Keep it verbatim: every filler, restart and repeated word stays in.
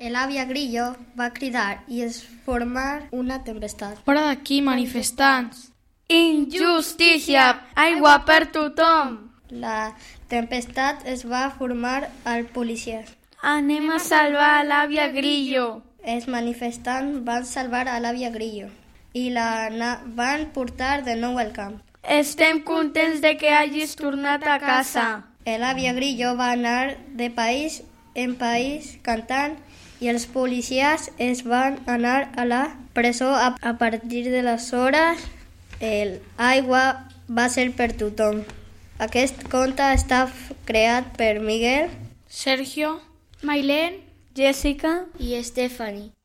L'àvia Grillo va cridar i es formar una tempestat. Fora d'aquí, manifestants! Injustícia! Aigua per tothom! La tempestat es va formar al policies. Anem a salvar l'àvia Grillo! Els manifestants van salvar a l'àvia Grillo i la van portar de nou al camp. Estem contents de que hagis tornat a casa. L'àvia Grillo va anar de país en país cantant i els policies es van anar a la presó. A, a partir de les hores, l'aigua va ser per tothom. Aquest conte està creat per Miguel, Sergio, Mailén, Jessica i Stephanie.